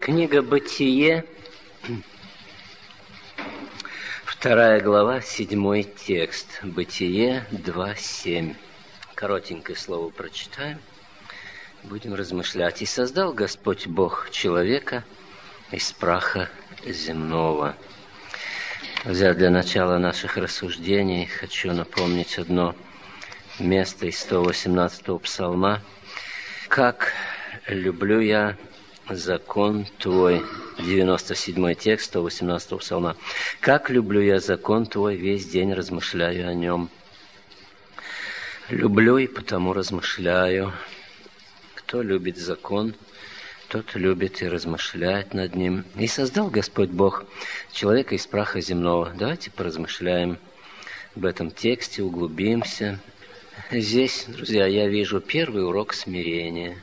Книга «Бытие», 2 глава, 7 текст. «Бытие» 2:7. Коротенькое слово прочитаем. Будем размышлять. «И создал Господь Бог человека из праха земного». Друзья, для начала наших рассуждений хочу напомнить одно место из 118-го псалма. «Как люблю я закон Твой», 97-й текст 118-го псалма. «Как люблю я закон Твой, весь день размышляю о нем». Люблю и потому размышляю. Кто любит закон, тот любит и размышляет над ним. «И создал Господь Бог человека из праха земного». Давайте поразмышляем об этом тексте, углубимся. Здесь, друзья, я вижу первый урок смирения.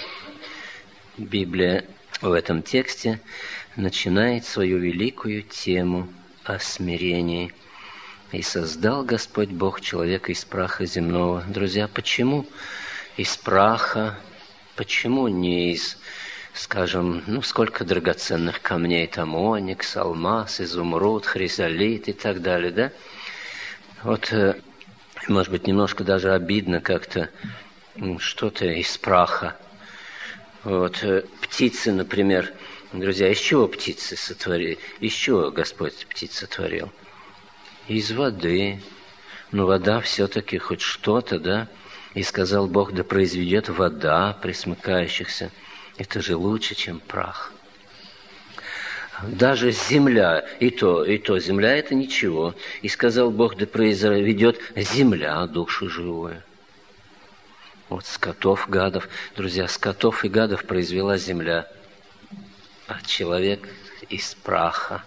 Библия в этом тексте начинает свою великую тему о смирении. «И создал Господь Бог человека из праха земного». Друзья, почему из праха? Почему не из, скажем, сколько драгоценных камней, там оникс, алмаз, изумруд, хризолит и так далее, да? Вот, может быть, немножко даже обидно как-то что-то из праха. Вот, птицы, например, друзья, из чего птицы сотворили? Из чего Господь птиц сотворил? Из воды. Но вода все-таки хоть что-то, да? И сказал Бог, да произведет вода пресмыкающихся. Это же лучше, чем прах. Даже земля, и то земля это ничего. И сказал Бог, да произведет земля душу живую. Вот скотов, гадов. Друзья, скотов и гадов произвела земля, а человек из праха.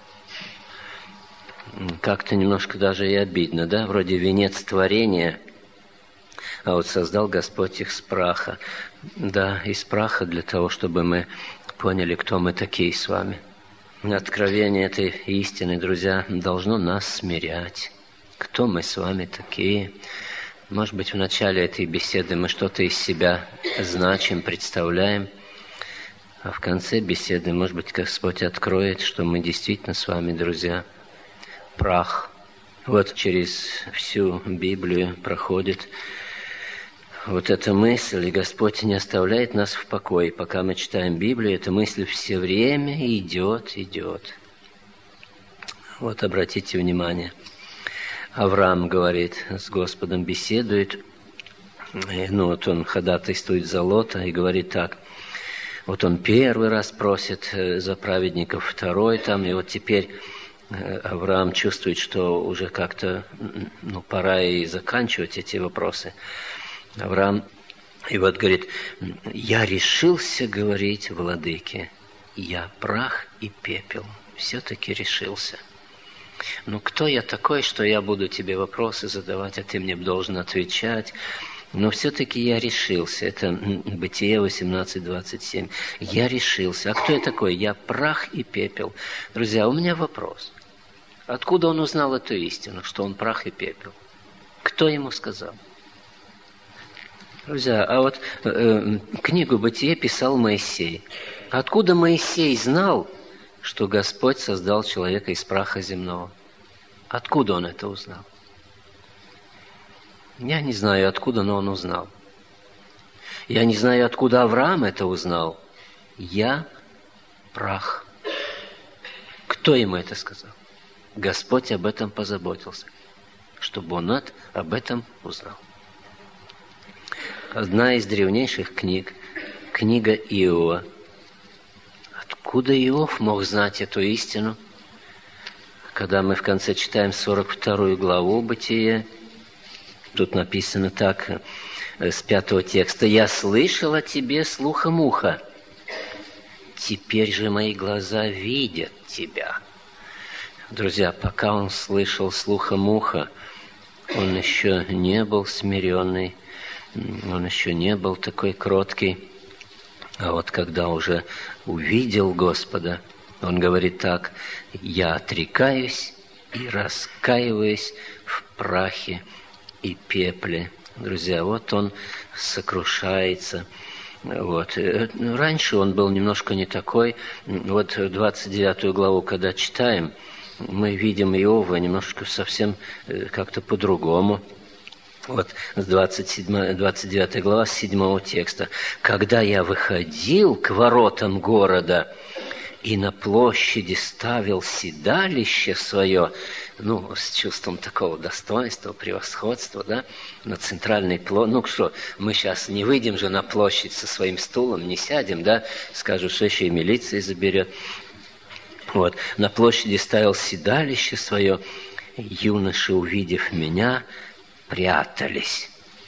Как-то немножко даже и обидно, да? Вроде венец творения, а вот создал Господь их с праха. Да, из праха для того, чтобы мы поняли, кто мы такие с вами. Откровение этой истины, друзья, должно нас смирять. Кто мы с вами такие? Может быть, в начале этой беседы мы что-то из себя значим, представляем, а в конце беседы, может быть, Господь откроет, что мы действительно с вами, друзья, прах. Вот через всю Библию проходит вот эта мысль, и Господь не оставляет нас в покое. Пока мы читаем Библию, эта мысль все время идет. Вот обратите внимание. Авраам говорит, с Господом беседует, вот он ходатайствует за Лота и говорит так, вот он первый раз просит за праведников, второй там, и вот теперь Авраам чувствует, что уже как-то, пора и заканчивать эти вопросы. Авраам, и вот говорит, я решился говорить владыке, я прах и пепел, все-таки решился. Кто я такой, что я буду тебе вопросы задавать, а ты мне должен отвечать? Но все-таки я решился. Это Бытие 18:27. Я решился. А кто я такой? Я прах и пепел. Друзья, у меня вопрос. Откуда он узнал эту истину, что он прах и пепел? Кто ему сказал? Друзья, а вот книгу «Бытие» писал Моисей. Откуда Моисей знал, что Господь создал человека из праха земного? Откуда он это узнал? Я не знаю, откуда, но он узнал. Я не знаю, откуда Авраам это узнал. Я прах. Кто ему это сказал? Господь об этом позаботился, чтобы он об этом узнал. Одна из древнейших книг, книга Иова. Откуда Иов мог знать эту истину? Когда мы в конце читаем 42 главу Бытия, тут написано так, с 5 текста, «Я слышал о тебе слухом уха, теперь же мои глаза видят тебя». Друзья, пока он слышал слухом уха, он еще не был смиренный, он еще не был такой кроткий. А вот когда уже увидел Господа, он говорит так, «Я отрекаюсь и раскаиваюсь в прахе и пепле». Друзья, вот он сокрушается, Вот. Раньше он был немножко не такой. Вот 29 главу, когда читаем, мы видим Иова немножко совсем как-то по-другому. Вот с 29 глава, с 7 текста. «Когда я выходил к воротам города и на площади ставил седалище свое», с чувством такого достоинства, превосходства, да, на центральной площади. Мы сейчас не выйдем же на площадь со своим стулом, не сядем, да, скажут, что еще и милиция заберет. Вот, на площади ставил седалище свое, юноши, увидев меня, прятались,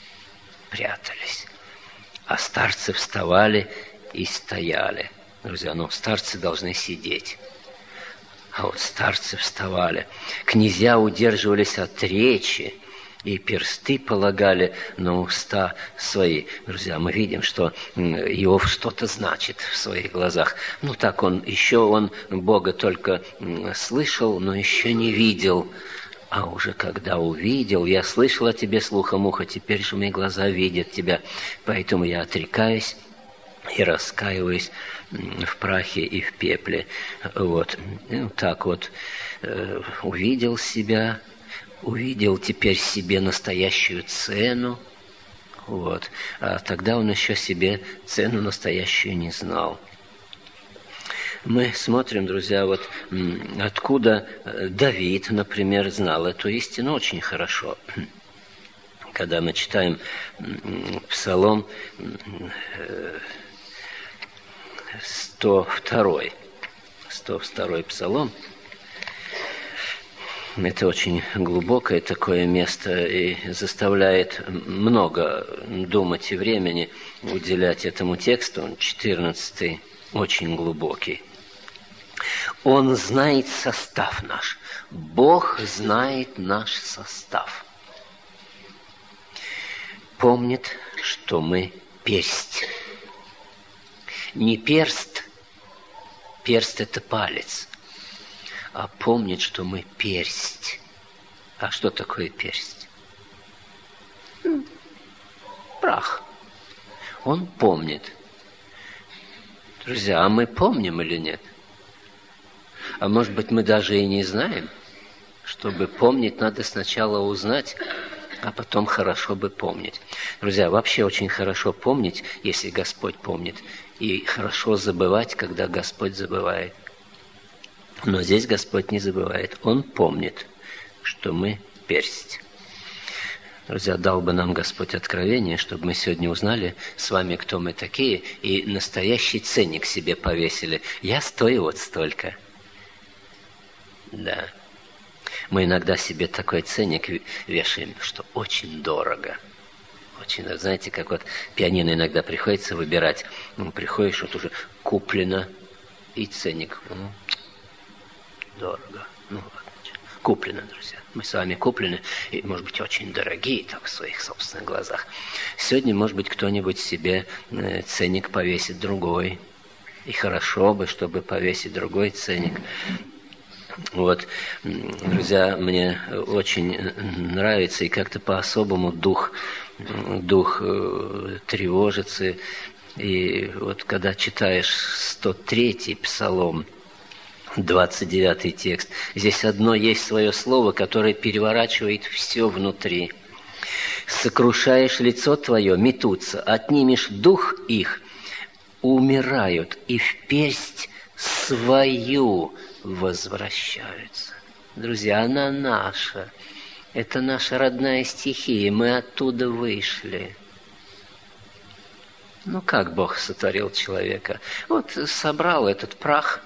а старцы вставали и стояли. Друзья, старцы должны сидеть. А вот старцы вставали. Князья удерживались от речи и персты полагали на уста свои. Друзья, мы видим, что Иов что-то значит в своих глазах. Так он Бога только слышал, но еще не видел. А уже когда увидел, я слышал о тебе слухом уха, теперь же мои глаза видят тебя. Поэтому я отрекаюсь и раскаиваюсь в прахе и в пепле. Вот. Так вот, увидел себя, увидел теперь себе настоящую цену. Вот. А тогда он еще себе цену настоящую не знал. Мы смотрим, друзья, вот откуда Давид, например, знал эту истину очень хорошо. Когда мы читаем Псалом 102 Псалом, это очень глубокое такое место и заставляет много думать и времени уделять этому тексту. Он 14, очень глубокий. Он знает состав наш. Бог знает наш состав. Помнит, что мы персть. Не перст. Перст – это палец. А помнит, что мы персть. А что такое персть? Прах. Он помнит. Друзья, а мы помним или нет? А может быть, мы даже и не знаем? Чтобы помнить, надо сначала узнать, а потом хорошо бы помнить. Друзья, вообще очень хорошо помнить, если Господь помнит, и хорошо забывать, когда Господь забывает. Но здесь Господь не забывает. Он помнит, что мы персть. Друзья, дал бы нам Господь откровение, чтобы мы сегодня узнали с вами, кто мы такие, и настоящий ценник себе повесили. Я стою вот столько. Да. Мы иногда себе такой ценник вешаем, что очень дорого. Очень, знаете, как вот пианино иногда приходится выбирать. Приходишь, вот уже куплено, и ценник. Дорого. Куплено, друзья. Мы с вами куплены, и, может быть, очень дорогие так в своих собственных глазах. Сегодня, может быть, кто-нибудь себе ценник повесит другой. И хорошо бы, чтобы повесить другой ценник. Вот, друзья, мне очень нравится, и как-то по-особому дух тревожится. И вот когда читаешь 103-й Псалом, 29 текст, здесь одно есть свое слово, которое переворачивает все внутри. «Сокрушаешь лицо твое, метутся, отнимешь дух их, умирают, и в персть свою возвращаются». Друзья, она наша. Это наша родная стихия. Мы оттуда вышли. Как Бог сотворил человека? Вот собрал этот прах,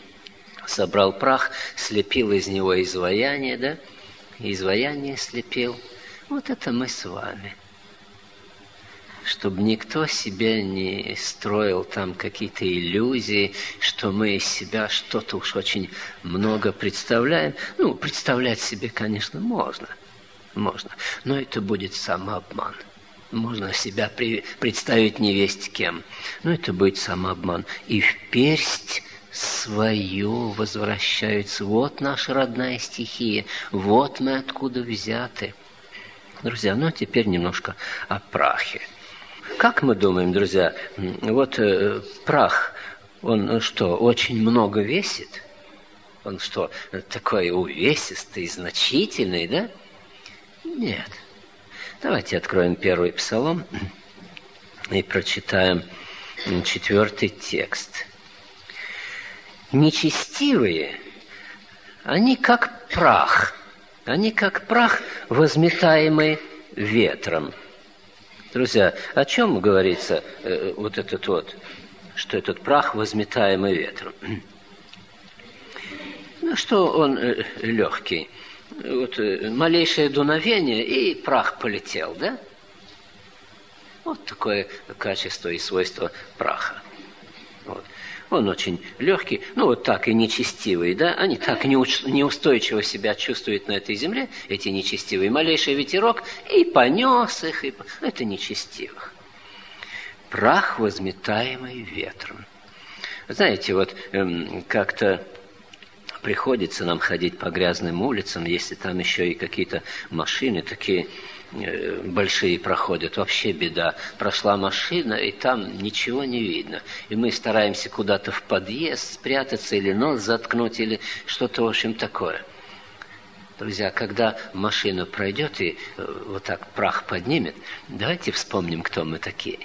слепил из него изваяние, да? Изваяние слепил. Вот это мы с вами. Чтобы никто себе не строил там какие-то иллюзии, что мы из себя что-то уж очень много представляем. Представлять себе, конечно, можно, но это будет самообман. Можно себя представить невесть кем, но это будет самообман. И в персть свою возвращаются. Вот наша родная стихия, вот мы откуда взяты. Друзья, теперь немножко о прахе. Как мы думаем, друзья, вот прах, он что, очень много весит? Он что, такой увесистый, значительный, да? Нет. Давайте откроем 1 Псалом и прочитаем 4 текст. Нечестивые, они как прах, возметаемый ветром. Друзья, о чем говорится вот этот вот, что этот прах, возметаемый ветром? Ну, что он легкий. Вот малейшее дуновение, и прах полетел, да? Вот такое качество и свойство праха. Вот. Он очень легкий, ну вот так и нечестивый, да? Они так неустойчиво себя чувствуют на этой земле, эти нечестивые. Малейший ветерок, и понес их, это нечестивых. Прах, возметаемый ветром. Знаете, вот как-то приходится нам ходить по грязным улицам, если там еще и какие-то машины такие большие проходят, вообще беда. Прошла машина, и там ничего не видно. И мы стараемся куда-то в подъезд спрятаться, или нос заткнуть, или что-то, в общем, такое. Друзья, когда машина пройдет и вот так прах поднимет, давайте вспомним, кто мы такие.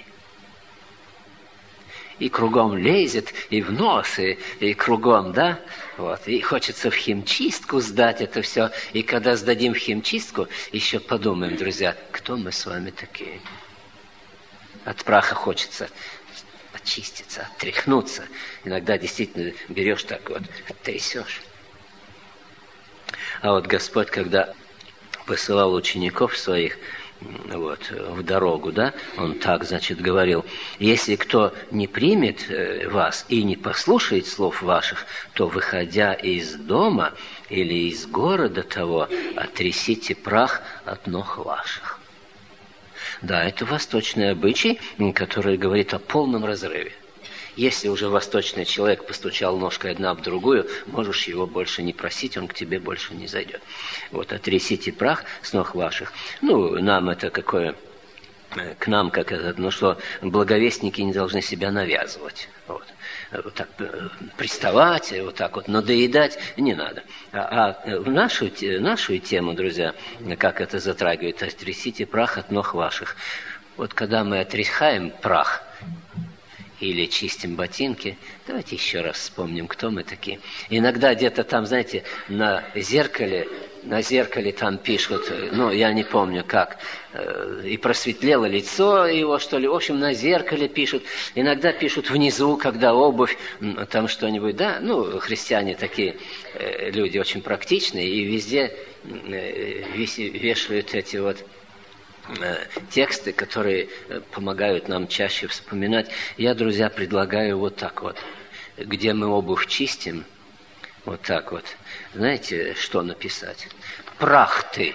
И кругом лезет, и в нос, и кругом, да? Вот. И хочется в химчистку сдать это все. И когда сдадим в химчистку, еще подумаем, друзья, кто мы с вами такие. От праха хочется очиститься, отряхнуться. Иногда действительно берешь так вот, трясешь. А вот Господь, когда посылал учеников своих, вот, в дорогу, да, он так, значит, говорил: если кто не примет вас и не послушает слов ваших, то, выходя из дома или из города того, отрясите прах от ног ваших. Да, это восточный обычай, который говорит о полном разрыве. Если уже восточный человек постучал ножкой одна об другую, можешь его больше не просить, он к тебе больше не зайдет. Вот, отрясите прах с ног ваших. Ну, нам это какое... К нам, как это, ну что, благовестники не должны себя навязывать. Вот. Вот так приставать, вот так вот надоедать не надо. А в нашу тему, друзья, как это затрагивает, отрясите прах от ног ваших. Вот когда мы отряхаем прах, или чистим ботинки, давайте еще раз вспомним, кто мы такие. Иногда где-то там, знаете, на зеркале там пишут, ну, я не помню как, и просветлело лицо его, что ли. В общем, на зеркале пишут. Иногда пишут внизу, когда обувь, там что-нибудь, да. Ну, христиане такие люди очень практичные, и везде вешают эти вот тексты, которые помогают нам чаще вспоминать. Я, друзья, предлагаю вот так вот. Где мы обувь чистим, вот так вот. Знаете, что написать? Прах ты.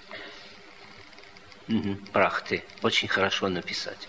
Прах ты. Очень хорошо написать.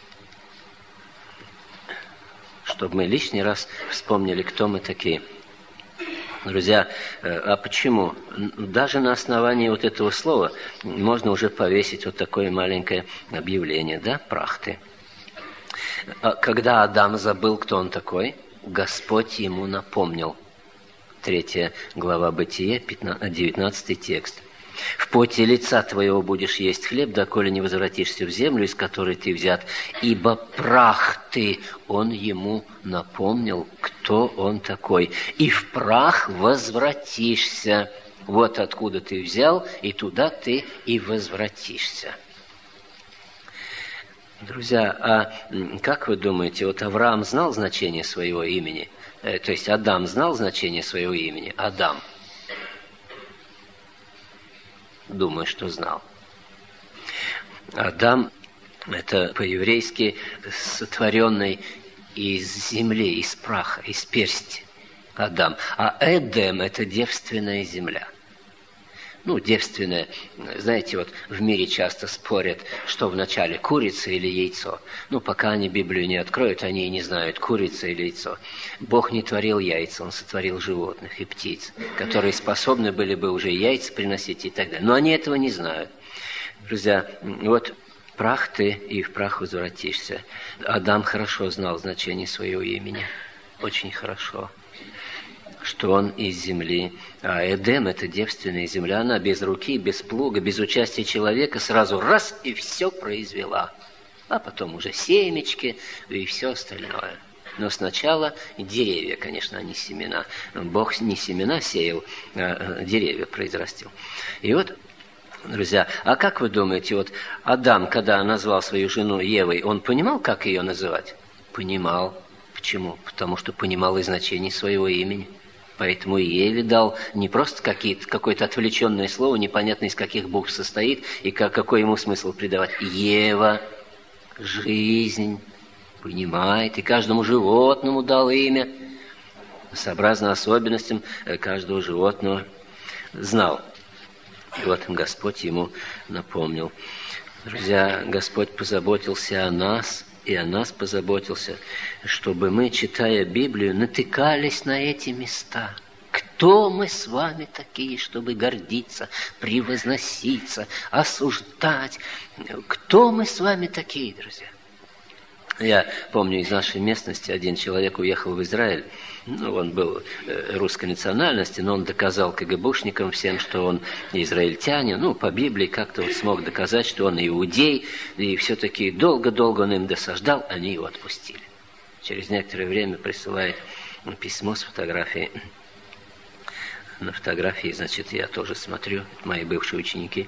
Чтобы мы лишний раз вспомнили, кто мы такие. Друзья, а почему? Даже на основании вот этого слова можно уже повесить вот такое маленькое объявление, да, прах ты. Когда Адам забыл, кто он такой, Господь ему напомнил. 3 глава Бытия, 19 текст. В поте лица твоего будешь есть хлеб, доколе не возвратишься в землю, из которой ты взят, ибо прах ты. Он ему напомнил, кто он такой. И в прах возвратишься. Вот откуда ты взял, и туда ты и возвратишься. Друзья, а как вы думаете, вот Авраам знал значение своего имени? То есть Адам знал значение своего имени? Адам. Думаю, что знал. Адам – это по-еврейски сотворенный из земли, из праха, из персти. Адам. А Эдем – это девственная земля. Ну, девственная, знаете, вот в мире часто спорят, что вначале курица или яйцо. Ну, пока они Библию не откроют, они и не знают, курица или яйцо. Бог не творил яйца, Он сотворил животных и птиц, которые способны были бы уже яйца приносить и так далее. Но они этого не знают. Друзья, вот прах ты, и в прах возвратишься. Адам хорошо знал значение своего имени, очень хорошо, что он из земли. А Эдем – это девственная земля, она без руки, без плуга, без участия человека сразу раз и все произвела. А потом уже семечки и все остальное. Но сначала деревья, конечно, а не семена. Бог не семена сеял, а деревья произрастил. И вот, друзья, а как вы думаете, вот Адам, когда назвал свою жену Евой, он понимал, как ее называть? Понимал. Почему? Потому что понимал и значение своего имени. Поэтому и Еве дал не просто какое-то отвлеченное слово, непонятно из каких букв состоит, и какой ему смысл придавать. Ева, жизнь, понимает, и каждому животному дал имя, сообразно особенностям каждого животного знал. И вот Господь ему напомнил. Друзья, Господь позаботился о нас, и о нас позаботился, чтобы мы, читая Библию, натыкались на эти места. Кто мы с вами такие, чтобы гордиться, превозноситься, осуждать? Кто мы с вами такие, друзья? Я помню, из нашей местности один человек уехал в Израиль. Он был русской национальности, но он доказал КГБшникам всем, что он израильтянин. По Библии как-то смог доказать, что он иудей. И все-таки долго-долго он им досаждал, они его отпустили. Через некоторое время присылает письмо с фотографией. На фотографии, значит, я тоже смотрю, мои бывшие ученики.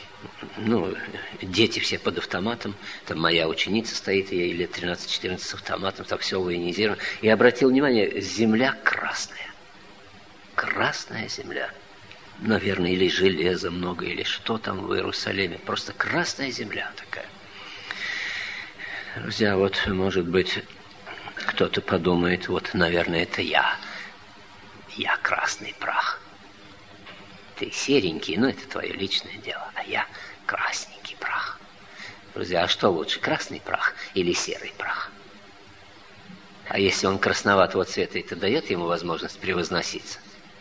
Дети все под автоматом. Там моя ученица стоит, ей лет 13-14 с автоматом, там все военизировано. И обратил внимание, земля красная. Красная земля. Наверное, или железа много, или что там в Иерусалиме. Просто красная земля такая. Друзья, вот, может быть, кто-то подумает, наверное, это я. Я красный прах. Ты серенький, это твое личное дело, а я красненький прах. Друзья, а что лучше, красный прах или серый прах? А если он красноватого цвета, это дает ему возможность превозноситься?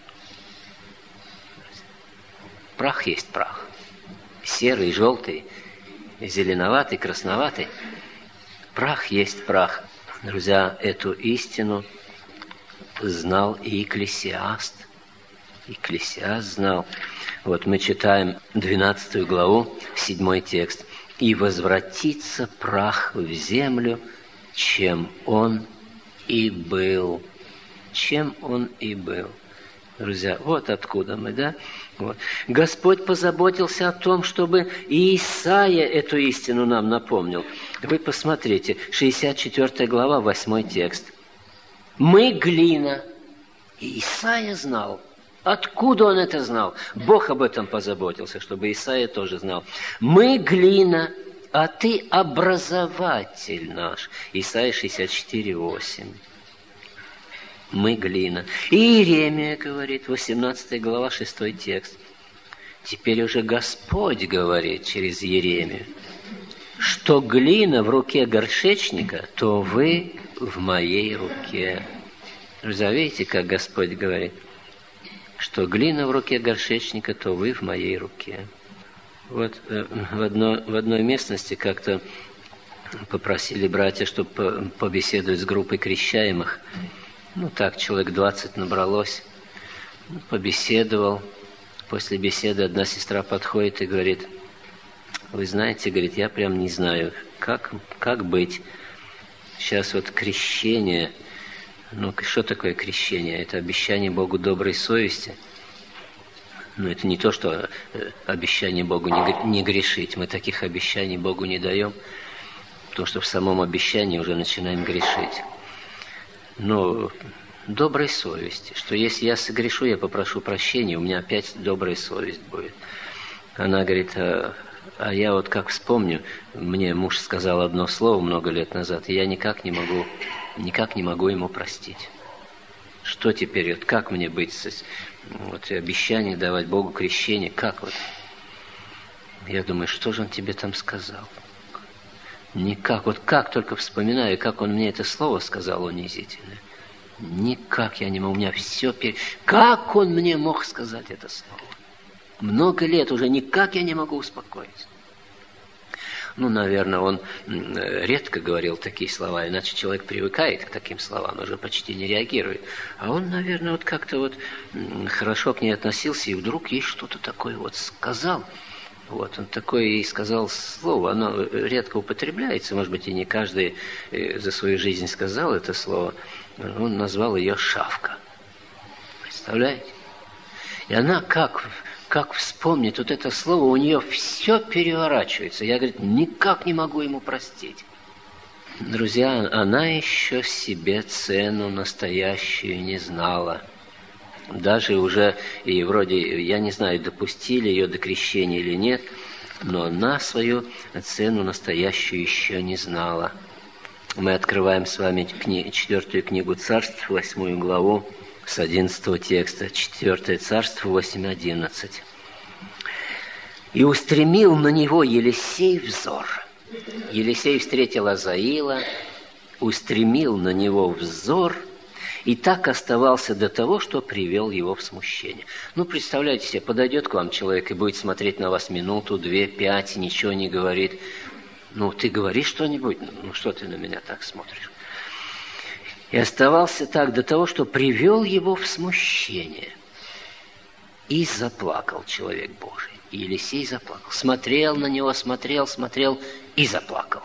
Прах есть прах. Серый, желтый, зеленоватый, красноватый. Прах есть прах. Друзья, эту истину знал и Экклесиаст. Экклесиаст знал. Мы читаем 12 главу, 7 текст. «И возвратится прах в землю, чем он и был». Чем он и был. Друзья, вот откуда мы, да? Господь позаботился о том, чтобы и Исаия эту истину нам напомнил. Вы посмотрите, 64 глава, 8 текст. «Мы глина». И Исаия знал. Откуда он это знал? Бог об этом позаботился, чтобы Исаия тоже знал. «Мы глина, а ты образователь наш». Исаия 64:8. Мы глина. И Иеремия говорит, 18 глава, 6 текст. Теперь уже Господь говорит через Иеремию, что глина в руке горшечника, то вы в моей руке. Друзья, видите, как Господь говорит? Что глина в руке горшечника, то вы в моей руке. В одной местности как-то попросили братья, чтобы побеседовать с группой крещаемых. Так, человек 20 набралось. Побеседовал. После беседы одна сестра подходит и говорит: вы знаете, говорит, я прям не знаю, как быть. Сейчас крещение. Что такое крещение? Это обещание Богу доброй совести. Это не то, что обещание Богу не грешить. Мы таких обещаний Богу не даем, потому что в самом обещании уже начинаем грешить. Доброй совести, что если я согрешу, я попрошу прощения, у меня опять добрая совесть будет. Она говорит: а я как вспомню, мне муж сказал одно слово много лет назад, и я никак не могу ему простить. Что теперь, как мне быть? Обещание давать Богу крещение, как Я думаю, что же он тебе там сказал? Никак, как только вспоминаю, как он мне это слово сказал унизительное. Никак я не могу, у меня все Как он мне мог сказать это слово? Много лет уже никак я не могу успокоиться. Ну, наверное, он редко говорил такие слова, иначе человек привыкает к таким словам, уже почти не реагирует. А он, наверное, вот как-то вот хорошо к ней относился, и вдруг ей что-то такое вот сказал. Вот, он такое и сказал слово, оно редко употребляется, может быть, и не каждый за свою жизнь сказал это слово. Он назвал ее Шавка. Представляете? И она как вспомнит вот это слово, у нее все переворачивается. Я, говорит, никак не могу ему простить. Друзья, она еще себе цену настоящую не знала. Даже уже, и вроде, я не знаю, допустили ее до крещения или нет, но она свою цену настоящую еще не знала. Мы открываем с вами 4 книгу Царств, 8 главу, с 11 текста, 4 Царство, 8:11. «И устремил на него Елисей взор». Елисей встретил Азаила, устремил на него взор, и так оставался до того, что привел его в смущение. Ну, представляете себе, подойдет к вам человек и будет смотреть на вас минуту, 2, 5, ничего не говорит. Ну, ты говоришь что-нибудь? Ну, что ты на меня так смотришь? И оставался так до того, что привел его в смущение. И заплакал человек Божий. И Елисей заплакал. Смотрел на него, смотрел и заплакал.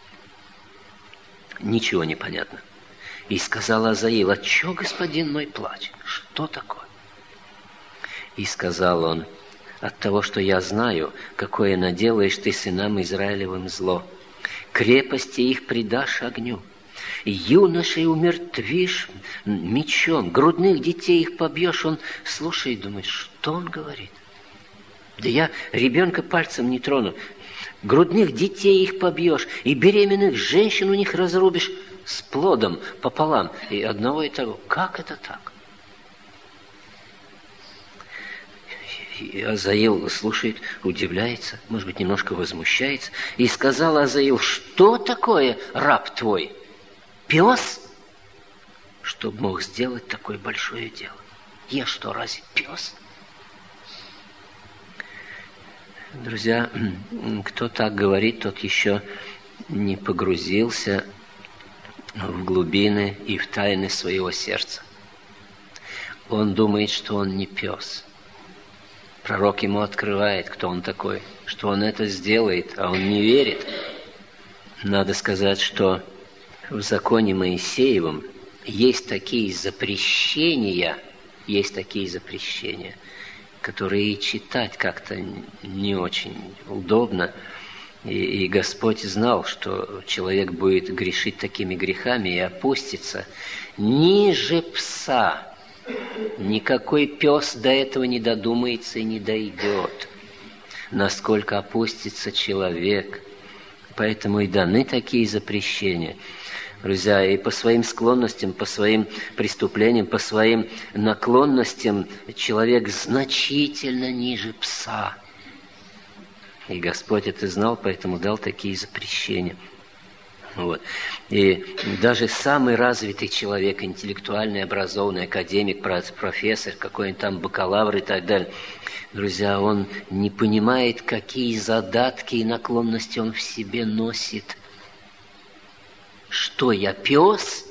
Ничего не понятно. И сказал Азаил: «А чё, господин мой, плачет? Что такое?» И сказал он: «От того, что я знаю, какое наделаешь ты сынам Израилевым зло. Крепости их предашь огню, юношей умертвишь мечом, грудных детей их побьешь». Он слушает и думает, что он говорит? Да я ребенка пальцем не трону. Грудных детей их побьешь, и беременных женщин у них разрубишь с плодом пополам. И одного и того. Как это так? И Азаил слушает, удивляется, может быть, немножко возмущается. И сказал Азаил: «Что такое раб твой? Пес? Чтоб мог сделать такое большое дело. Я что, разве пес?» Друзья, кто так говорит, тот еще не погрузился в глубины и в тайны своего сердца. Он думает, что он не пес. Пророк ему открывает, кто он такой, что он это сделает, а он не верит. Надо сказать, что в законе Моисеевом есть такие запрещения, которые читать как-то не очень удобно. И Господь знал, что человек будет грешить такими грехами и опуститься ниже пса. Никакой пес до этого не додумается и не дойдет, насколько опустится человек. Поэтому и даны такие запрещения. Друзья, и по своим склонностям, по своим преступлениям, по своим наклонностям человек значительно ниже пса. И Господь это знал, поэтому дал такие запрещения. Вот. И даже самый развитый человек, интеллектуальный, образованный, академик, профессор, какой-нибудь там бакалавр и так далее, друзья, он не понимает, какие задатки и наклонности он в себе носит. Что я, пес?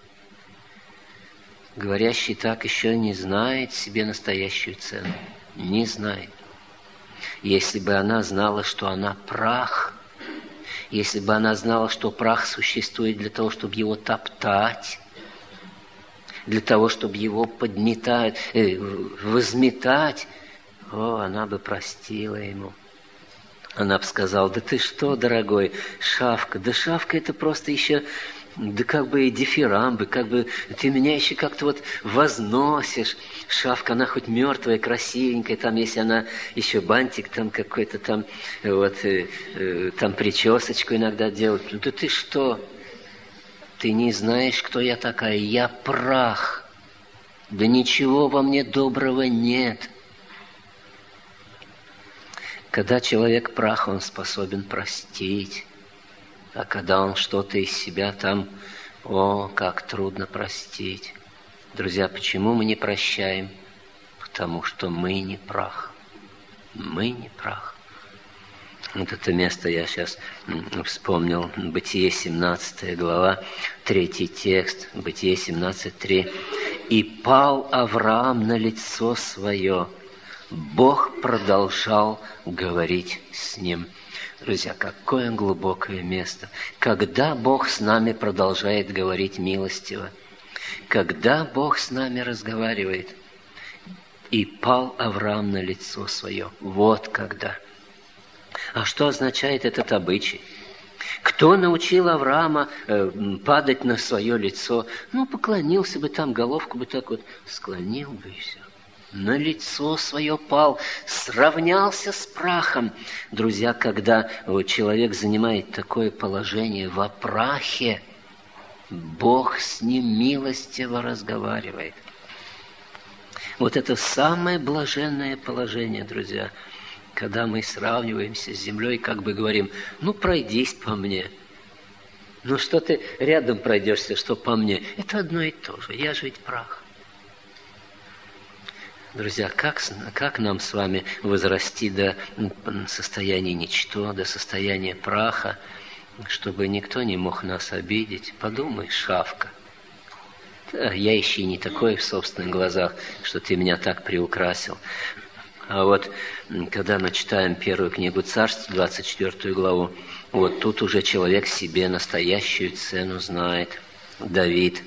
Говорящий так еще не знает себе настоящую цену. Не знает. Если бы она знала, что она прах, если бы она знала, что прах существует для того, чтобы его топтать, для того, чтобы его подметать, возметать, она бы простила ему. Она бы сказала: «Да ты что, дорогой, шавка, да шавка это просто еще, да как бы и дифирамбы, как бы ты меня еще как-то вот возносишь. Шавка, она хоть мертвая, красивенькая, там, если она еще бантик там какой-то там, вот, там причесочку иногда делает. Да ты что? Ты не знаешь, кто я такая? Я прах. Да ничего во мне доброго нет». Когда человек прах, он способен простить. А когда он что-то из себя там, как трудно простить. Друзья, почему мы не прощаем? Потому что мы не прах. Мы не прах. Вот это место я сейчас вспомнил. Бытие 17 глава, 3 текст, Бытие 17:3. «И пал Авраам на лицо свое, Бог продолжал говорить с ним». Друзья, какое глубокое место. Когда Бог с нами продолжает говорить милостиво, когда Бог с нами разговаривает, и пал Авраам на лицо свое. Вот когда. А что означает этот обычай? Кто научил Авраама падать на свое лицо? Поклонился бы там, головку бы так вот склонил бы и все. На лицо свое пал, сравнялся с прахом. Друзья, когда человек занимает такое положение во прахе, Бог с ним милостиво разговаривает. Вот это самое блаженное положение, друзья, когда мы сравниваемся с землей, как бы говорим: пройдись по мне. Что ты рядом пройдешься, что по мне? Это одно и то же. Я же ведь прах. Друзья, как нам с вами возрасти до состояния ничто, до состояния праха, чтобы никто не мог нас обидеть? Подумай, шавка. Да, я ищи не такой в собственных глазах, что ты меня так приукрасил. А вот когда мы читаем первую книгу Царств, 24 главу, вот тут уже человек себе настоящую цену знает. Давид,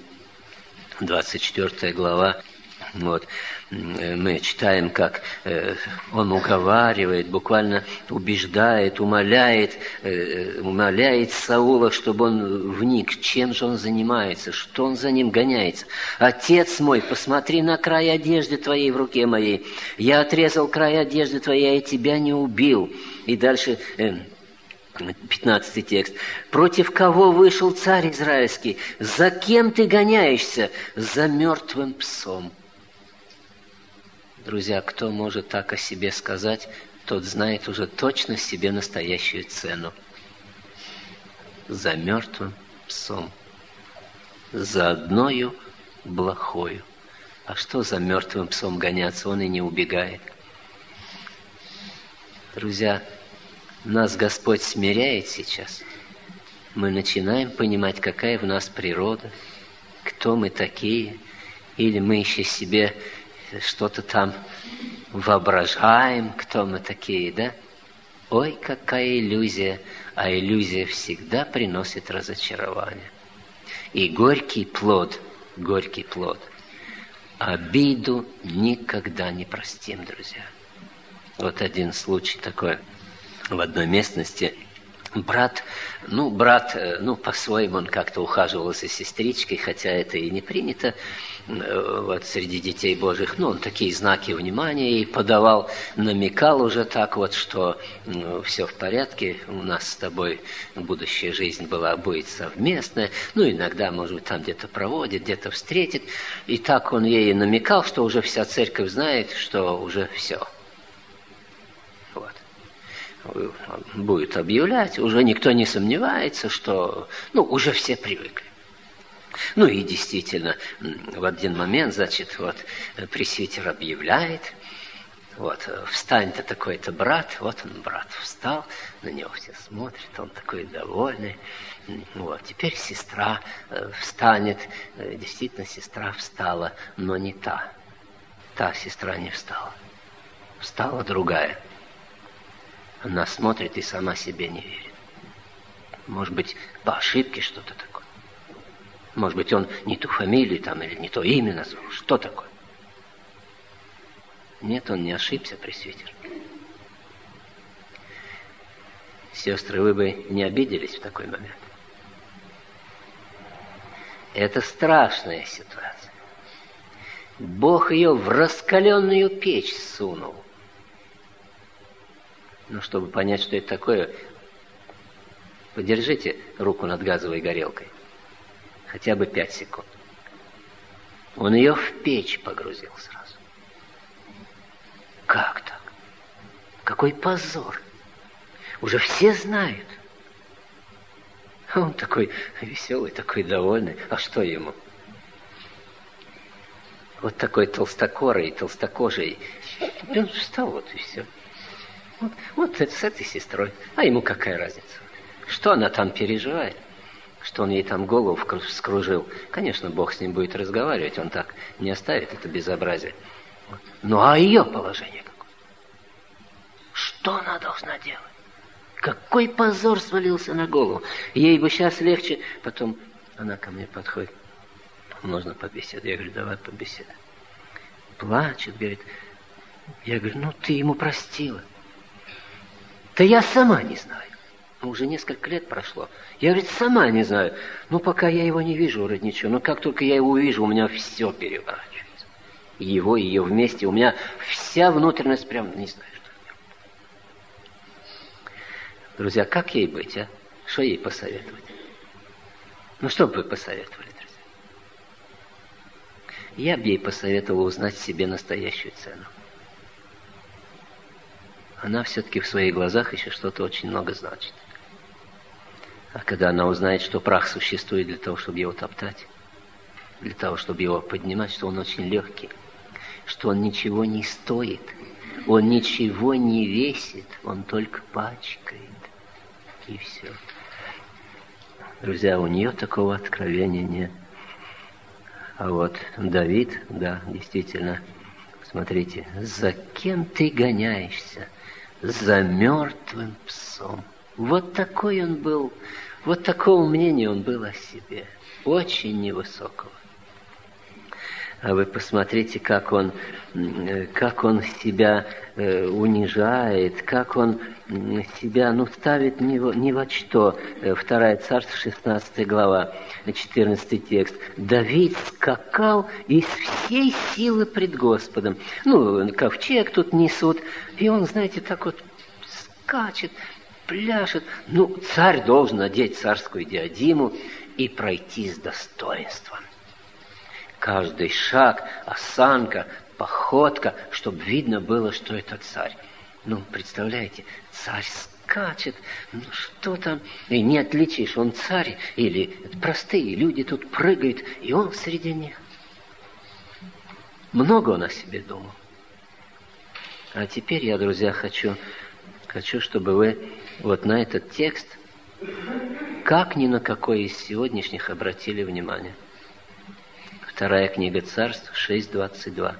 24 глава. Вот. Мы читаем, как он уговаривает, буквально убеждает, умоляет Саула, чтобы он вник, чем же он занимается, что он за ним гоняется. «Отец мой, посмотри на край одежды твоей в руке моей. Я отрезал край одежды твоей, а тебя не убил». И дальше 15 текст. «Против кого вышел царь израильский? За кем ты гоняешься? За мертвым псом». Друзья, кто может так о себе сказать, тот знает уже точно себе настоящую цену. За мертвым псом. За одною блохою. А что за мертвым псом гоняться? Он и не убегает. Друзья, нас Господь смиряет сейчас. Мы начинаем понимать, какая в нас природа, кто мы такие, или мы еще себе что-то там воображаем, кто мы такие, да? Ой, какая иллюзия, а иллюзия всегда приносит разочарование. И горький плод, обиду никогда не простим, друзья. Вот один случай такой. В одной местности брат, по-своему он как-то ухаживал за сестричкой, хотя это и не принято вот среди детей Божьих. Он такие знаки внимания и подавал, намекал уже так вот, что все в порядке, у нас с тобой будущая жизнь будет совместная. Иногда, может быть, там где-то проводит, где-то встретит. И так он ей намекал, что уже вся церковь знает, что уже все. Будет объявлять, уже никто не сомневается, что, уже все привыкли. И действительно, в один момент, пресвитер объявляет, встань-то такой-то брат, брат встал, на него все смотрят, он такой довольный. Теперь сестра встанет, действительно, сестра встала, но не та. Та сестра не встала. Встала другая. Она смотрит и сама себе не верит. Может быть, по ошибке что-то такое. Может быть, он не ту фамилию там или не то имя назвал. Что такое? Нет, он не ошибся, пресвитер. Сестры, вы бы не обиделись в такой момент? Это страшная ситуация. Бог ее в раскаленную печь сунул. Чтобы понять, что это такое, подержите руку над газовой горелкой. Хотя бы 5 секунд. Он ее в печь погрузил сразу. Как так? Какой позор! Уже все знают. Он такой веселый, такой довольный. А что ему? Вот такой толстокорый, толстокожий. Он встал, и все. Вот с этой сестрой. А ему какая разница? Что она там переживает? Что он ей там голову вскружил? Конечно, Бог с ним будет разговаривать, он так не оставит это безобразие. Ну, а ее положение какое? Что она должна делать? Какой позор свалился на голову? Ей бы сейчас легче. Потом она ко мне подходит. Можно побеседовать? Я говорю, давай побеседуем. Плачет, говорит. Я говорю, ну ты ему простила. Да я сама не знаю. Уже несколько лет прошло. Я, говорит, сама не знаю. Ну, пока я его не вижу, вроде ничего. Но как только я его увижу, у меня все переворачивается. Его и ее вместе. У меня вся внутренность прям не знаю, что. Друзья, как ей быть, а? Что ей посоветовать? Ну, что бы вы посоветовали, друзья? Я бы ей посоветовал узнать себе настоящую цену. Она все-таки в своих глазах еще что-то очень много значит. А когда она узнает, что прах существует для того, чтобы его топтать, для того, чтобы его поднимать, что он очень легкий, что он ничего не стоит, он ничего не весит, он только пачкает. И все. Друзья, у нее такого откровения нет. А вот Давид, да, действительно, смотрите, за кем ты гоняешься? За мертвым псом. Вот такой он был, вот такого мнения он был о себе, очень невысокого. А вы посмотрите, как он себя унижает, как он себя, ставит ни во что. 2 Царств, 16 глава, 14 текст. Давид скакал из всей силы пред Господом. Ковчег тут несут, и он, знаете, так вот скачет, пляшет. Царь должен надеть царскую диадиму и пройти с достоинством. Каждый шаг, осанка, походка, чтобы видно было, что это царь. Представляете, царь скачет, что там, и не отличишь, он царь или простые люди тут прыгают, и он среди них. Много он о себе думал. А теперь я, друзья, хочу, чтобы вы вот на этот текст, как ни на какой из сегодняшних, обратили внимание. 2 книга Царств, 6:22.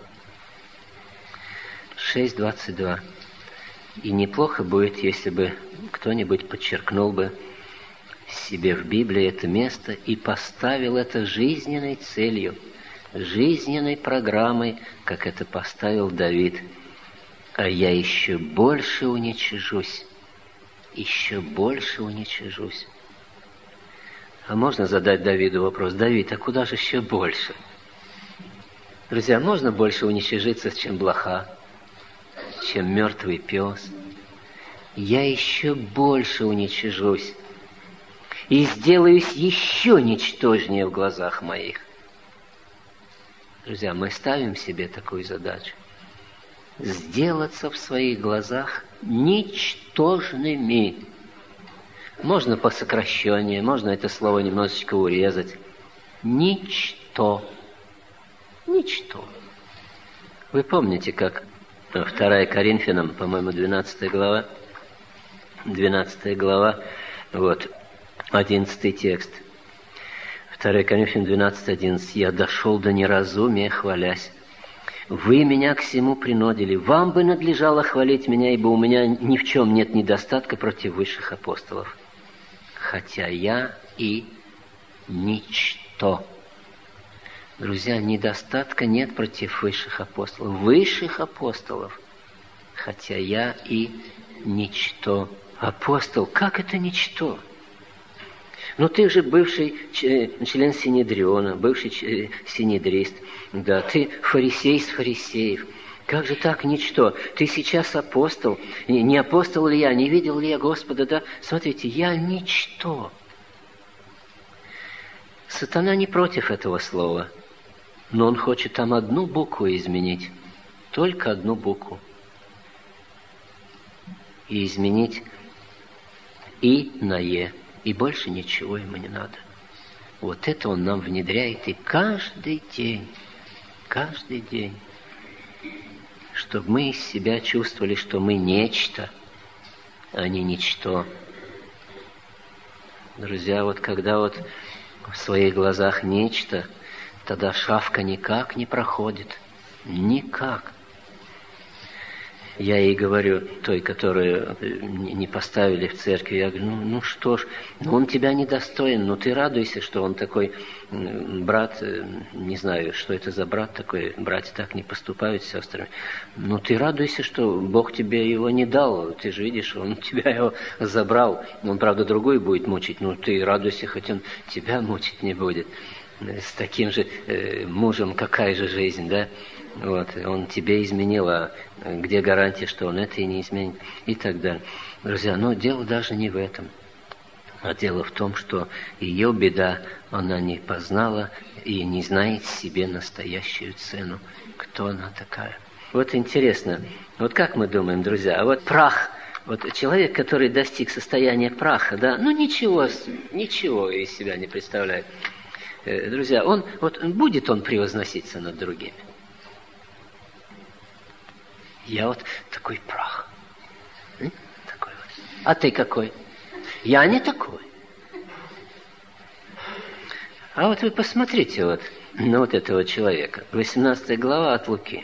6:22. И неплохо будет, если бы кто-нибудь подчеркнул бы себе в Библии это место и поставил это жизненной целью, жизненной программой, как это поставил Давид. А я еще больше уничижусь. Еще больше уничижусь. А можно задать Давиду вопрос: Давид, а куда же еще больше? Друзья, можно больше уничижиться, чем блоха, чем мертвый пес? Я еще больше уничижусь и сделаюсь еще ничтожнее в глазах моих. Друзья, мы ставим себе такую задачу: сделаться в своих глазах ничтожными. Можно по сокращению, можно это слово немножечко урезать. Ничто. Ничто. Вы помните, как 2 Коринфянам, по-моему, 12 глава, 11 текст. 2 Коринфянам 12:11. «Я дошел до неразумия, хвалясь. Вы меня к всему принудили. Вам бы надлежало хвалить меня, ибо у меня ни в чем нет недостатка против высших апостолов. Хотя я и ничто». Друзья, недостатка нет против высших апостолов. Высших апостолов. Хотя я и ничто. Апостол, как это ничто? Ты же бывший член Синедриона, бывший синедрист. Да, ты фарисей из фарисеев. Как же так ничто? Ты сейчас апостол. Не апостол ли я? Не видел ли я Господа? Да, смотрите, я ничто. Сатана не против этого слова, но он хочет там одну букву изменить. Только одну букву. И изменить «и» на «е». И больше ничего ему не надо. Вот это он нам внедряет и каждый день, чтобы мы из себя чувствовали, что мы нечто, они ничто. Друзья, вот когда вот в своих глазах нечто, тогда шавка никак не проходит. Никак. Я ей говорю, той, которую не поставили в церкви, я говорю, ну что ж, он тебя недостоин, ты радуйся, что он такой брат, не знаю, что это за брат такой, братья так не поступают с сестрами. Ты радуйся, что Бог тебе его не дал, ты же видишь, он тебя его забрал, он, правда, другой будет мучить, ты радуйся, хоть он тебя мучить не будет. С таким же мужем какая же жизнь, да? Вот, он тебе изменил, а где гарантия, что он это и не изменит, и так далее. Друзья, дело даже не в этом, а дело в том, что ее беда, она не познала и не знает себе настоящую цену, кто она такая. Вот интересно, вот как мы думаем, друзья, а вот прах, вот человек, который достиг состояния праха, да, ничего из себя не представляет. Друзья, будет он превозноситься над другими? Я вот такой прах. Такой вот. А ты какой? Я не такой. А вот вы посмотрите на этого человека. 18 глава от Луки.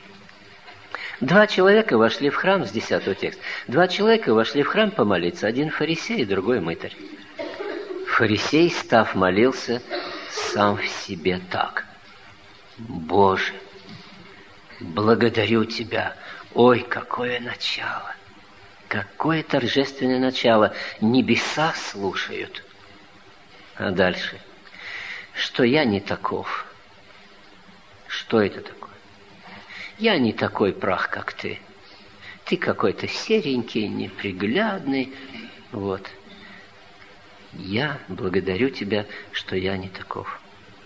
2 человека вошли в храм, с 10 текста. 2 человека вошли в храм помолиться. Один фарисей, другой мытарь. Фарисей, став, молился сам в себе так. Боже, благодарю Тебя. Ой, какое начало! Какое торжественное начало! Небеса слушают. А дальше? Что я не таков. Что это такое? Я не такой прах, как ты. Ты какой-то серенький, неприглядный. Вот. Я благодарю Тебя, что я не таков.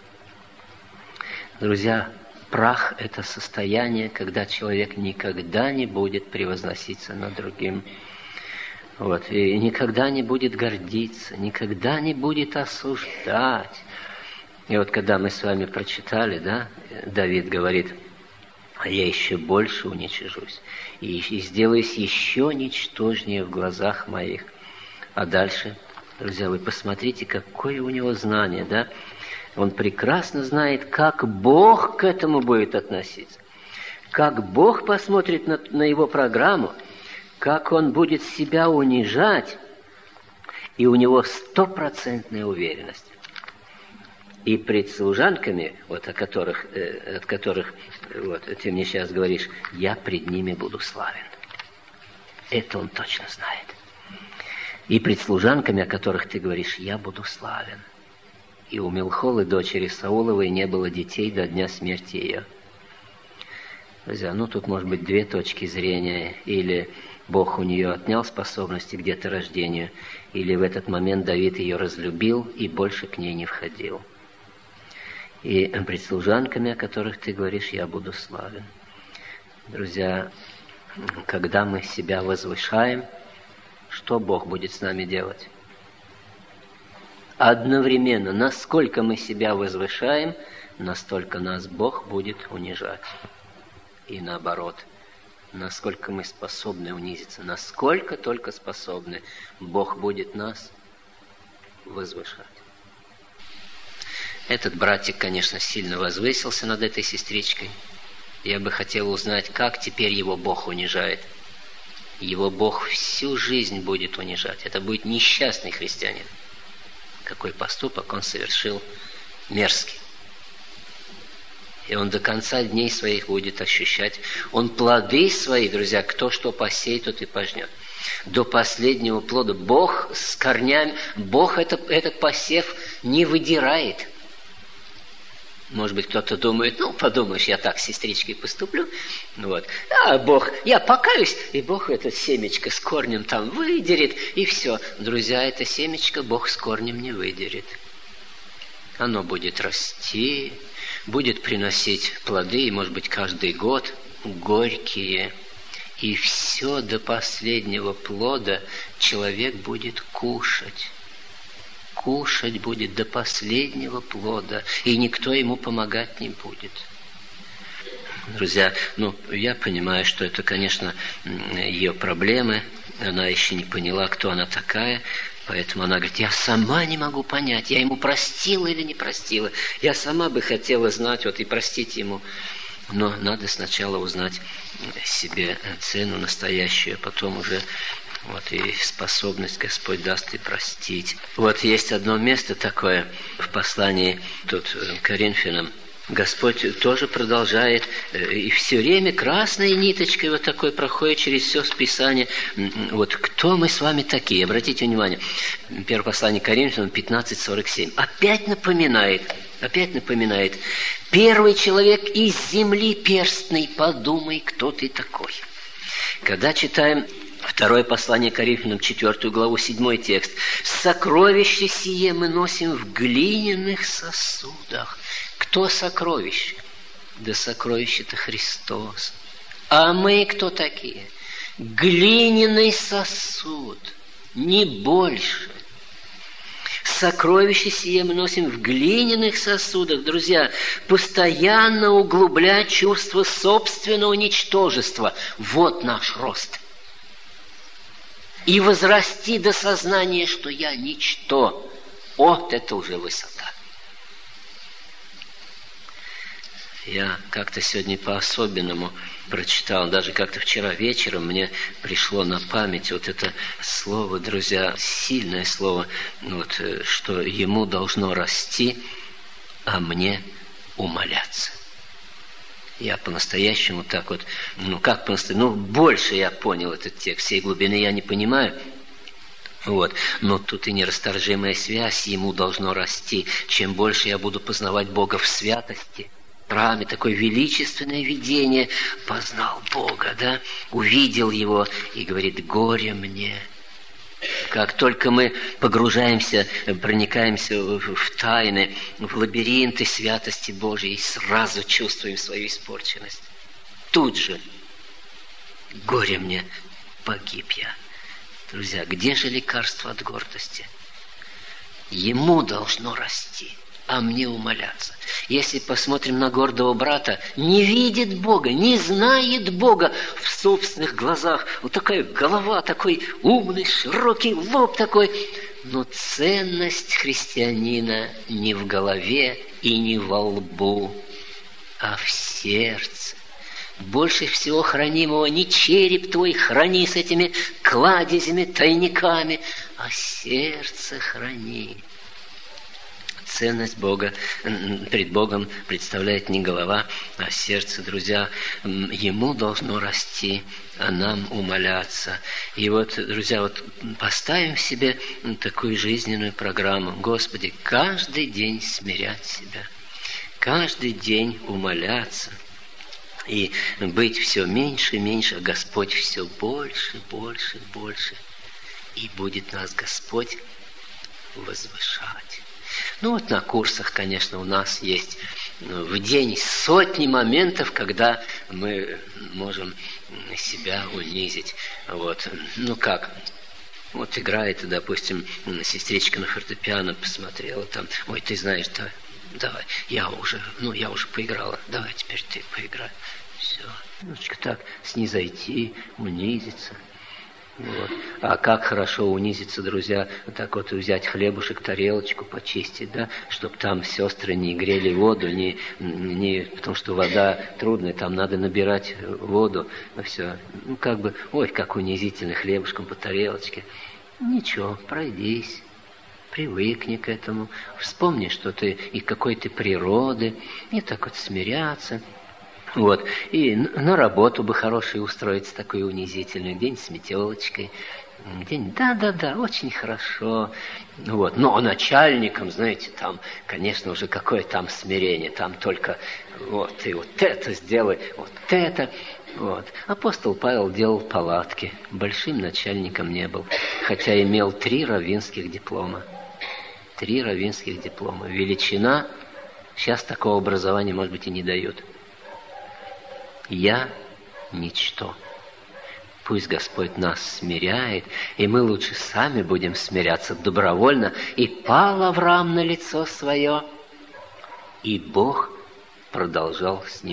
Друзья, прах – это состояние, когда человек никогда не будет превозноситься над другим. Вот. И никогда не будет гордиться, никогда не будет осуждать. И вот когда мы с вами прочитали, да, Давид говорит, а я еще больше уничижусь и сделаюсь еще ничтожнее в глазах моих. А дальше, друзья, вы посмотрите, какое у него знание, да? Он прекрасно знает, как Бог к этому будет относиться. Как Бог посмотрит на его программу, как он будет себя унижать. И у него 100% уверенность. И пред служанками, от которых ты мне сейчас говоришь, я пред ними буду славен. Это он точно знает. И пред служанками, о которых ты говоришь, я буду славен. И у Милхолы, дочери Сауловой, не было детей до дня смерти ее. Друзья, тут может быть 2 точки зрения. Или Бог у нее отнял способности к деторождению, или в этот момент Давид ее разлюбил и больше к ней не входил. И пред служанками, о которых ты говоришь, я буду славен. Друзья, когда мы себя возвышаем, что Бог будет с нами делать? Одновременно, насколько мы себя возвышаем, настолько нас Бог будет унижать. И наоборот, насколько мы способны унизиться, насколько только способны, Бог будет нас возвышать. Этот братик, конечно, сильно возвысился над этой сестричкой. Я бы хотел узнать, как теперь его Бог унижает. Его Бог всю жизнь будет унижать. Это будет несчастный христианин. Какой поступок он совершил мерзкий. И он до конца дней своих будет ощущать. Он плоды свои, друзья, кто что посеет, тот и пожнет. До последнего плода. Бог с корнями, Бог этот посев не выдирает. Может быть, кто-то думает, подумаешь, я так с сестричкой поступлю. Бог, я покаюсь, и Бог это семечко с корнем там выдерет, и все. Друзья, это семечко Бог с корнем не выдерет. Оно будет расти, будет приносить плоды, и, может быть, каждый год горькие. И все до последнего плода человек будет кушать. Кушать будет до последнего плода, и никто ему помогать не будет. Друзья, я понимаю, что это, конечно, ее проблемы. Она еще не поняла, кто она такая. Поэтому она говорит, я сама не могу понять, я ему простила или не простила. Я сама бы хотела знать, и простить ему. Но надо сначала узнать себе цену настоящую, а потом уже и способность Господь даст и простить. Есть одно место такое в послании тут к Коринфянам. Господь тоже продолжает, и все время красной ниточкой такой проходит через все Писание. Кто мы с вами такие? Обратите внимание, первое послание к Коринфянам 15:47. Опять напоминает, первый человек из земли перстной, подумай, кто ты такой. Когда читаем второе послание к Коринфянам, 4 главу, 7 текст. «Сокровище сие мы носим в глиняных сосудах». Кто сокровище? Да сокровище-то Христос. А мы кто такие? Глиняный сосуд, не больше. Сокровище сие мы носим в глиняных сосудах. Друзья, постоянно углублять чувство собственного ничтожества. Вот наш рост. И возрасти до сознания, что я ничто. Это уже высота. Я как-то сегодня по-особенному прочитал, даже как-то вчера вечером мне пришло на память это слово, друзья, сильное слово, что ему должно расти, а мне умаляться. Я по-настоящему как по-настоящему, больше я понял этот текст, всей глубины я не понимаю. Но тут и нерасторжимая связь, ему должно расти. Чем больше я буду познавать Бога в святости, в храме, такое величественное видение, познал Бога, увидел Его и говорит, горе мне. Как только мы погружаемся, проникаемся в тайны, в лабиринты святости Божьей, сразу чувствуем свою испорченность. Тут же, горе мне, погиб я. Друзья, где же лекарство от гордости? Ему должно расти, а мне умаляться. Если посмотрим на гордого брата, не видит Бога, не знает Бога в собственных глазах. Такая голова, такой умный, широкий лоб такой. Но ценность христианина не в голове и не во лбу, а в сердце. Больше всего хранимого не череп твой храни с этими кладезями, тайниками, а сердце храни. Ценность Бога пред Богом представляет не голова, а сердце, друзья. Ему должно расти, а нам умаляться. И друзья, поставим себе такую жизненную программу. Господи, каждый день смирять себя, каждый день умаляться. И быть все меньше и меньше, а Господь все больше, больше, больше. И будет нас Господь возвышать. На курсах, конечно, у нас есть в день сотни моментов, когда мы можем себя унизить. Как? Играет, допустим, сестричка на фортепиано посмотрела там, ты знаешь, давай, я уже поиграла, давай теперь ты поиграй. Все, немножечко так снизойти, унизиться. А как хорошо унизиться, друзья, взять хлебушек, тарелочку почистить, чтобы там сестры не грели воду, не потому что вода трудная, там надо набирать воду, все. Как унизительно хлебушком по тарелочке. Ничего, пройдись. Привыкни к этому, вспомни, что ты и какой ты природы, и смиряться. И на работу бы хорошую устроиться, такую унизительную, где-нибудь с метелочкой, да, очень хорошо. Но начальником, знаете, там, конечно, уже какое там смирение, там только ты это сделай, это. Апостол Павел делал палатки, большим начальником не был, хотя имел 3 раввинских диплома. 3 раввинских диплома. Величина, сейчас такого образования, может быть, и не дают. Я ничто. Пусть Господь нас смиряет, и мы лучше сами будем смиряться добровольно. И пал Авраам на лицо свое, и Бог продолжал с ним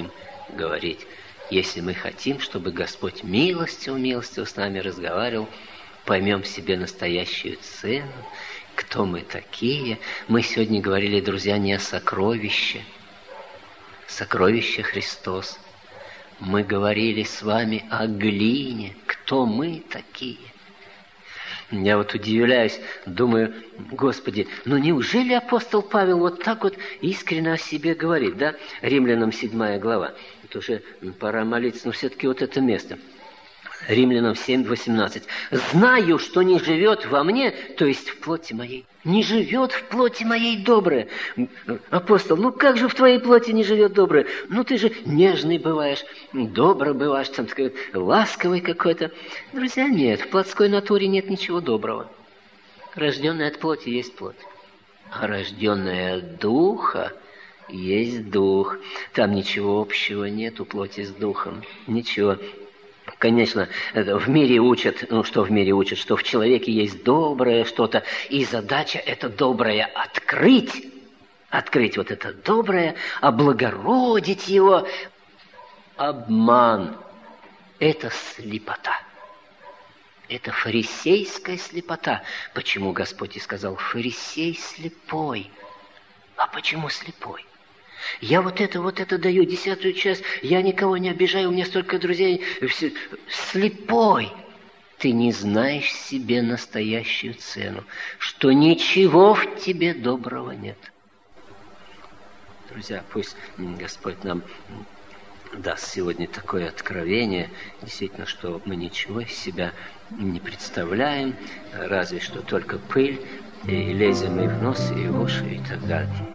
говорить. Если мы хотим, чтобы Господь милостиво с нами разговаривал, поймем себе настоящую цену, кто мы такие. Мы сегодня говорили, друзья, не о сокровище. Сокровище Христос. Мы говорили с вами о глине. Кто мы такие? Я вот удивляюсь, думаю, Господи, ну неужели апостол Павел вот так вот искренне о себе говорит, да? Римлянам 7 глава. Это уже пора молиться, но все-таки вот это место. Римлянам 7:18. «Знаю, что не живет во мне, то есть в плоти моей». Не живет в плоти моей доброе. Апостол, ну как же в твоей плоти не живет доброе? Ну ты же нежный бываешь, добрый бываешь, там такой ласковый какой-то. Друзья, нет, в плотской натуре нет ничего доброго. Рожденная от плоти есть плоть. А рожденная от духа есть дух. Там ничего общего нет у плоти с духом. Ничего. Конечно, в мире учат, что в мире учат, что в человеке есть доброе что-то, и задача это доброе открыть вот это доброе, облагородить его. Обман – это слепота. Это фарисейская слепота. Почему Господь и сказал, фарисей слепой? А почему слепой? Я вот это даю 10-ю часть, я никого не обижаю, у меня столько друзей. Слепой. Ты не знаешь себе настоящую цену, что ничего в тебе доброго нет. Друзья, пусть Господь нам даст сегодня такое откровение, действительно, что мы ничего из себя не представляем, разве что только пыль, и лезем и в нос, и в уши, и так далее.